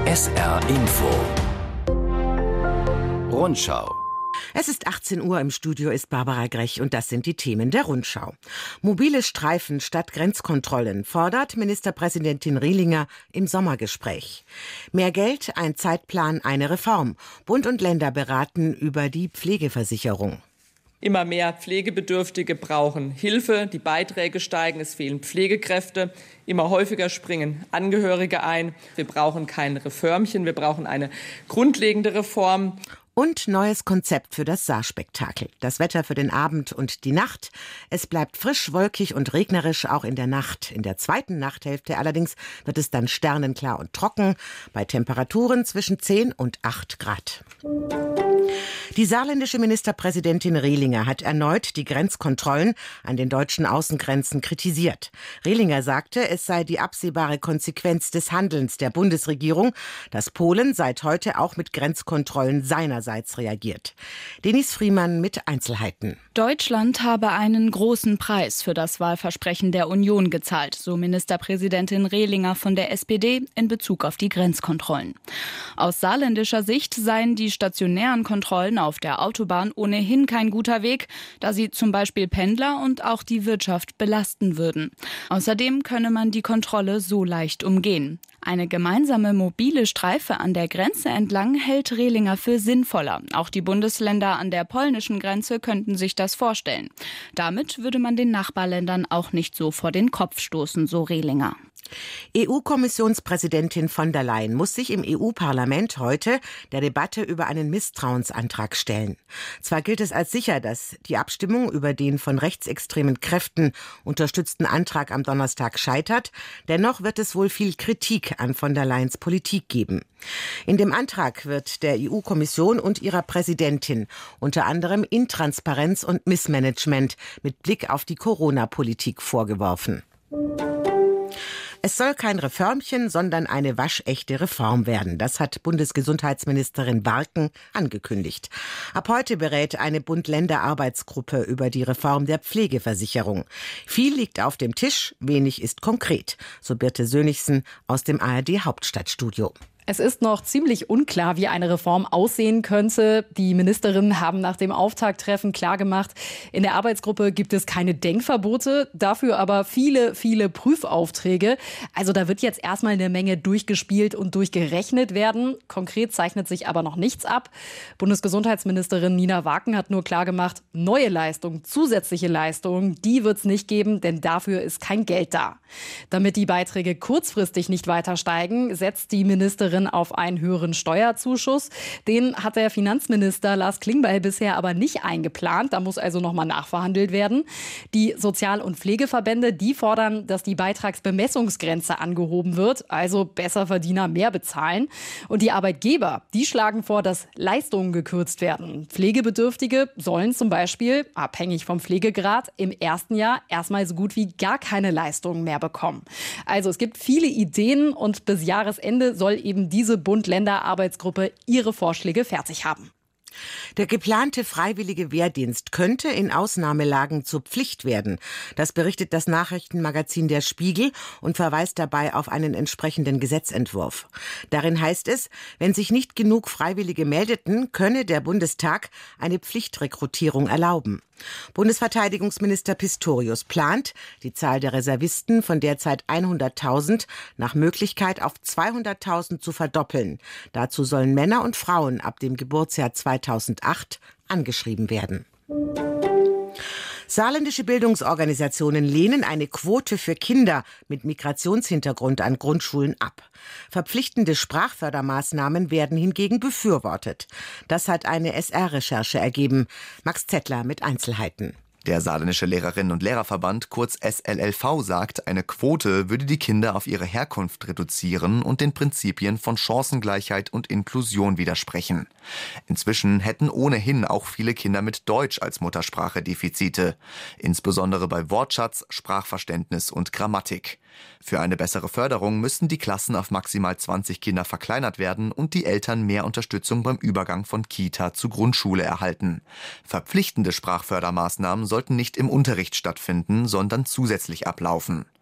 SR Info Rundschau. Es ist 18 Uhr, im Studio ist Barbara Grech und das sind die Themen der Rundschau. Mobile Streifen statt Grenzkontrollen fordert Ministerpräsidentin Rehlinger im Sommergespräch. Mehr Geld, ein Zeitplan, eine Reform. Bund und Länder beraten über die Pflegeversicherung. Immer mehr Pflegebedürftige brauchen Hilfe, die Beiträge steigen, es fehlen Pflegekräfte. Immer häufiger springen Angehörige ein. Wir brauchen kein Reformchen, wir brauchen eine grundlegende Reform. Und neues Konzept für das Saarspektakel. Das Wetter für den Abend und die Nacht. Es bleibt frisch, wolkig und regnerisch, auch in der Nacht. In der zweiten Nachthälfte allerdings wird es dann sternenklar und trocken, bei Temperaturen zwischen 10 und 8 Grad. Die saarländische Ministerpräsidentin Rehlinger hat erneut die Grenzkontrollen an den deutschen Außengrenzen kritisiert. Rehlinger sagte, es sei die absehbare Konsequenz des Handelns der Bundesregierung, dass Polen seit heute auch mit Grenzkontrollen seinerseits reagiert. Denis Friemann mit Einzelheiten. Deutschland habe einen großen Preis für das Wahlversprechen der Union gezahlt, so Ministerpräsidentin Rehlinger von der SPD in Bezug auf die Grenzkontrollen. Aus saarländischer Sicht seien die stationären Kontrollen auf der Autobahn ohnehin kein guter Weg, da sie zum Beispiel Pendler und auch die Wirtschaft belasten würden. Außerdem könne man die Kontrolle so leicht umgehen. Eine gemeinsame mobile Streife an der Grenze entlang hält Rehlinger für sinnvoller. Auch die Bundesländer an der polnischen Grenze könnten sich das vorstellen. Damit würde man den Nachbarländern auch nicht so vor den Kopf stoßen, so Rehlinger. EU-Kommissionspräsidentin von der Leyen muss sich im EU-Parlament heute der Debatte über einen Misstrauensantrag stellen. Zwar gilt es als sicher, dass die Abstimmung über den von rechtsextremen Kräften unterstützten Antrag am Donnerstag scheitert, dennoch wird es wohl viel Kritik an von der Leyens Politik geben. In dem Antrag wird der EU-Kommission und ihrer Präsidentin unter anderem Intransparenz und Missmanagement mit Blick auf die Corona-Politik vorgeworfen. Es soll kein Reformchen, sondern eine waschechte Reform werden. Das hat Bundesgesundheitsministerin Barken angekündigt. Ab heute berät eine Bund-Länder-Arbeitsgruppe über die Reform der Pflegeversicherung. Viel liegt auf dem Tisch, wenig ist konkret, so Birte Sönnigsen aus dem ARD-Hauptstadtstudio. Es ist noch ziemlich unklar, wie eine Reform aussehen könnte. Die Ministerinnen haben nach dem Auftakttreffen klargemacht, in der Arbeitsgruppe gibt es keine Denkverbote, dafür aber viele Prüfaufträge. Also da wird jetzt erstmal eine Menge durchgespielt und durchgerechnet werden. Konkret zeichnet sich aber noch nichts ab. Bundesgesundheitsministerin Nina Waken hat nur klargemacht, neue Leistungen, zusätzliche Leistungen, die wird es nicht geben, denn dafür ist kein Geld da. Damit die Beiträge kurzfristig nicht weiter steigen, setzt die Ministerin auf einen höheren Steuerzuschuss. Den hat der Finanzminister Lars Klingbeil bisher aber nicht eingeplant. Da muss also nochmal nachverhandelt werden. Die Sozial- und Pflegeverbände, die fordern, dass die Beitragsbemessungsgrenze angehoben wird, also Besserverdiener mehr bezahlen. Und die Arbeitgeber, die schlagen vor, dass Leistungen gekürzt werden. Pflegebedürftige sollen zum Beispiel, abhängig vom Pflegegrad, im ersten Jahr erstmal so gut wie gar keine Leistungen mehr bekommen. Also es gibt viele Ideen und bis Jahresende soll eben diese Bund-Länder-Arbeitsgruppe ihre Vorschläge fertig haben. Der geplante freiwillige Wehrdienst könnte in Ausnahmelagen zur Pflicht werden. Das berichtet das Nachrichtenmagazin Der Spiegel und verweist dabei auf einen entsprechenden Gesetzentwurf. Darin heißt es, wenn sich nicht genug Freiwillige meldeten, könne der Bundestag eine Pflichtrekrutierung erlauben. Bundesverteidigungsminister Pistorius plant, die Zahl der Reservisten von derzeit 100.000 nach Möglichkeit auf 200.000 zu verdoppeln. Dazu sollen Männer und Frauen ab dem Geburtsjahr 2008 angeschrieben werden. Saarländische Bildungsorganisationen lehnen eine Quote für Kinder mit Migrationshintergrund an Grundschulen ab. Verpflichtende Sprachfördermaßnahmen werden hingegen befürwortet. Das hat eine SR-Recherche ergeben. Max Zettler mit Einzelheiten. Der Saarländische Lehrerinnen- und Lehrerverband, kurz SLLV, sagt, eine Quote würde die Kinder auf ihre Herkunft reduzieren und den Prinzipien von Chancengleichheit und Inklusion widersprechen. Inzwischen hätten ohnehin auch viele Kinder mit Deutsch als Muttersprache Defizite, insbesondere bei Wortschatz, Sprachverständnis und Grammatik. Für eine bessere Förderung müssten die Klassen auf maximal 20 Kinder verkleinert werden und die Eltern mehr Unterstützung beim Übergang von Kita zu Grundschule erhalten. Verpflichtende Sprachfördermaßnahmen sollten nicht im Unterricht stattfinden, sondern zusätzlich ablaufen.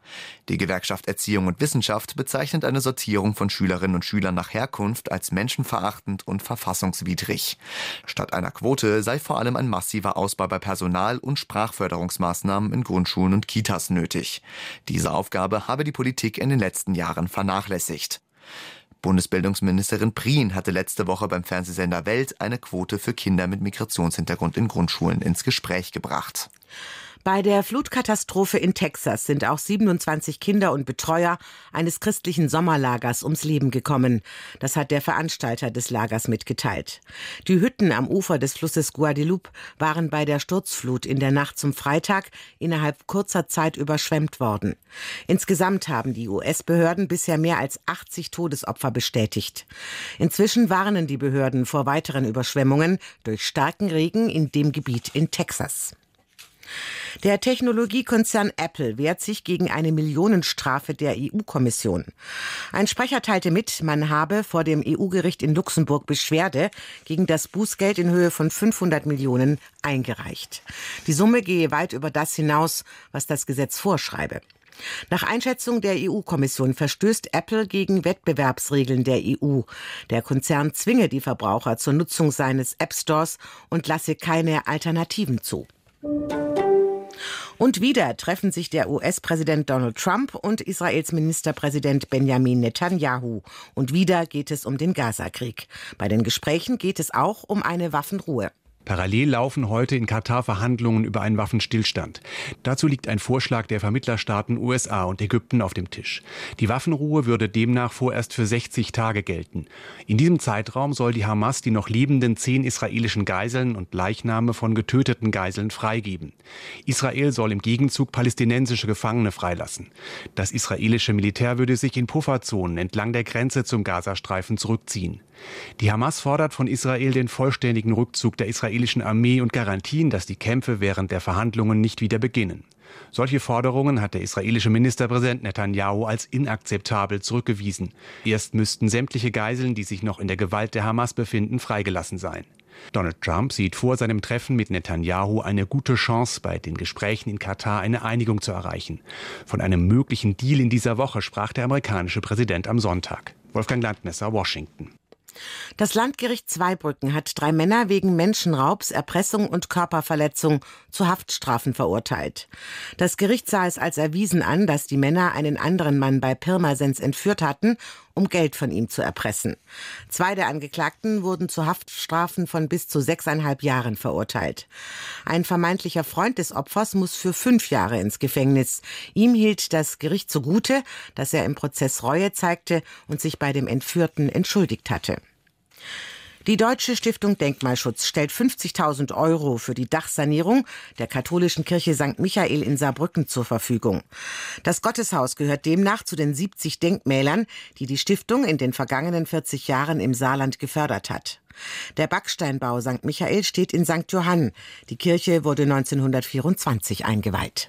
Die Gewerkschaft Erziehung und Wissenschaft bezeichnet eine Sortierung von Schülerinnen und Schülern nach Herkunft als menschenverachtend und verfassungswidrig. Statt einer Quote sei vor allem ein massiver Ausbau bei Personal- und Sprachförderungsmaßnahmen in Grundschulen und Kitas nötig. Diese Aufgabe habe die Politik in den letzten Jahren vernachlässigt. Bundesbildungsministerin Prien hatte letzte Woche beim Fernsehsender Welt eine Quote für Kinder mit Migrationshintergrund in Grundschulen ins Gespräch gebracht. Bei der Flutkatastrophe in Texas sind auch 27 Kinder und Betreuer eines christlichen Sommerlagers ums Leben gekommen. Das hat der Veranstalter des Lagers mitgeteilt. Die Hütten am Ufer des Flusses Guadeloupe waren bei der Sturzflut in der Nacht zum Freitag innerhalb kurzer Zeit überschwemmt worden. Insgesamt haben die US-Behörden bisher mehr als 80 Todesopfer bestätigt. Inzwischen warnen die Behörden vor weiteren Überschwemmungen durch starken Regen in dem Gebiet in Texas. Der Technologiekonzern Apple wehrt sich gegen eine Millionenstrafe der EU-Kommission. Ein Sprecher teilte mit, man habe vor dem EU-Gericht in Luxemburg Beschwerde gegen das Bußgeld in Höhe von 500 Millionen eingereicht. Die Summe gehe weit über das hinaus, was das Gesetz vorschreibe. Nach Einschätzung der EU-Kommission verstößt Apple gegen Wettbewerbsregeln der EU. Der Konzern zwinge die Verbraucher zur Nutzung seines App-Stores und lasse keine Alternativen zu. Und wieder treffen sich der US-Präsident Donald Trump und Israels Ministerpräsident Benjamin Netanyahu. Und wieder geht es um den Gazakrieg. Bei den Gesprächen geht es auch um eine Waffenruhe. Parallel laufen heute in Katar Verhandlungen über einen Waffenstillstand. Dazu liegt ein Vorschlag der Vermittlerstaaten USA und Ägypten auf dem Tisch. Die Waffenruhe würde demnach vorerst für 60 Tage gelten. In diesem Zeitraum soll die Hamas die noch lebenden 10 israelischen Geiseln und Leichname von getöteten Geiseln freigeben. Israel soll im Gegenzug palästinensische Gefangene freilassen. Das israelische Militär würde sich in Pufferzonen entlang der Grenze zum Gazastreifen zurückziehen. Die Hamas fordert von Israel den vollständigen Rückzug der israelischen Armee und Garantien, dass die Kämpfe während der Verhandlungen nicht wieder beginnen. Solche Forderungen hat der israelische Ministerpräsident Netanyahu als inakzeptabel zurückgewiesen. Erst müssten sämtliche Geiseln, die sich noch in der Gewalt der Hamas befinden, freigelassen sein. Donald Trump sieht vor seinem Treffen mit Netanyahu eine gute Chance, bei den Gesprächen in Katar eine Einigung zu erreichen. Von einem möglichen Deal in dieser Woche sprach der amerikanische Präsident am Sonntag. Wolfgang Landmesser, Washington. Das Landgericht Zweibrücken hat 3 Männer wegen Menschenraubs, Erpressung und Körperverletzung zu Haftstrafen verurteilt. Das Gericht sah es als erwiesen an, dass die Männer einen anderen Mann bei Pirmasens entführt hatten, um Geld von ihm zu erpressen. 2 der Angeklagten wurden zu Haftstrafen von bis zu 6,5 Jahren verurteilt. Ein vermeintlicher Freund des Opfers muss für 5 Jahre ins Gefängnis. Ihm hielt das Gericht zugute, dass er im Prozess Reue zeigte und sich bei dem Entführten entschuldigt hatte. Die Deutsche Stiftung Denkmalschutz stellt 50.000 € für die Dachsanierung der katholischen Kirche St. Michael in Saarbrücken zur Verfügung. Das Gotteshaus gehört demnach zu den 70 Denkmälern, die die Stiftung in den vergangenen 40 Jahren im Saarland gefördert hat. Der Backsteinbau St. Michael steht in St. Johann. Die Kirche wurde 1924 eingeweiht.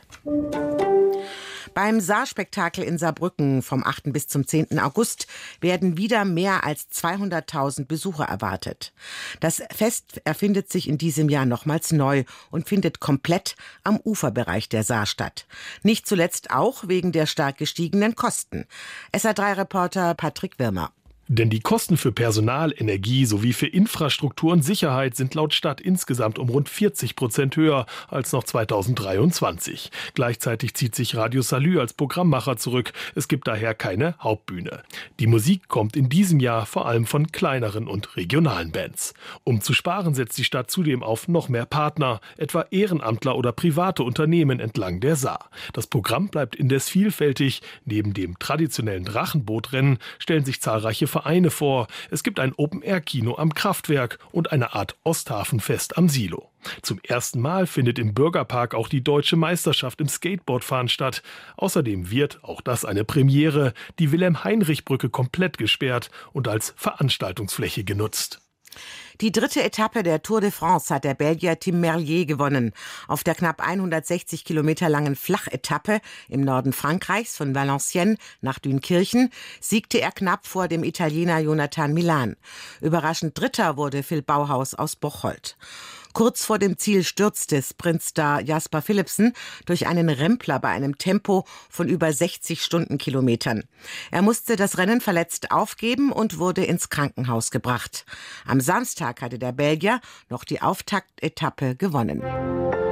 Beim Saarspektakel in Saarbrücken vom 8. bis zum 10. August werden wieder mehr als 200.000 Besucher erwartet. Das Fest erfindet sich in diesem Jahr nochmals neu und findet komplett am Uferbereich der Saar statt. Nicht zuletzt auch wegen der stark gestiegenen Kosten. SA3-Reporter Patrick Wirmer. Denn die Kosten für Personal, Energie sowie für Infrastruktur und Sicherheit sind laut Stadt insgesamt um rund 40% höher als noch 2023. Gleichzeitig zieht sich Radio Salü als Programmmacher zurück. Es gibt daher keine Hauptbühne. Die Musik kommt in diesem Jahr vor allem von kleineren und regionalen Bands. Um zu sparen, setzt die Stadt zudem auf noch mehr Partner, etwa Ehrenamtler oder private Unternehmen entlang der Saar. Das Programm bleibt indes vielfältig. Neben dem traditionellen Drachenbootrennen stellen sich zahlreiche Vereine vor. Es gibt ein Open-Air-Kino am Kraftwerk und eine Art Osthafenfest am Silo. Zum ersten Mal findet im Bürgerpark auch die Deutsche Meisterschaft im Skateboardfahren statt. Außerdem wird, auch das eine Premiere, die Wilhelm-Heinrich-Brücke komplett gesperrt und als Veranstaltungsfläche genutzt. Die 3. Etappe der Tour de France hat der Belgier Tim Merlier gewonnen. Auf der knapp 160 Kilometer langen Flachetappe im Norden Frankreichs von Valenciennes nach Dünkirchen siegte er knapp vor dem Italiener Jonathan Milan. Überraschend Dritter wurde Phil Bauhaus aus Bocholt. Kurz vor dem Ziel stürzte Sprintstar Jasper Philipsen durch einen Rempler bei einem Tempo von über 60 Stundenkilometern. Er musste das Rennen verletzt aufgeben und wurde ins Krankenhaus gebracht. Am Samstag hatte der Belgier noch die Auftaktetappe gewonnen.